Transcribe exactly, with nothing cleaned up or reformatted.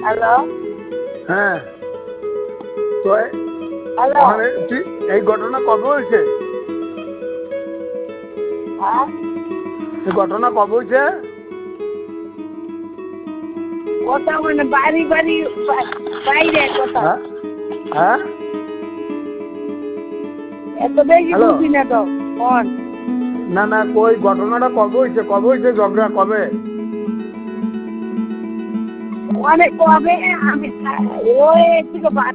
Hello হ্যাঁ তো hello ওখানে তুই এই ঘটনা কবে হয়েছে? হ্যাঁ এই ঘটনা কবে হয়েছে? কোথাও মানে বাড়ি বাড়ি বাইরে কোথাও হ্যাঁ হ্যাঁ এত বেশি হ্যালো বুঝি না তো ফোন না না কই ঘটনাটা কবে হয়েছে? কবে হয়েছে ঝগড়া কবে? অনেক কবে আমি ওই থেকে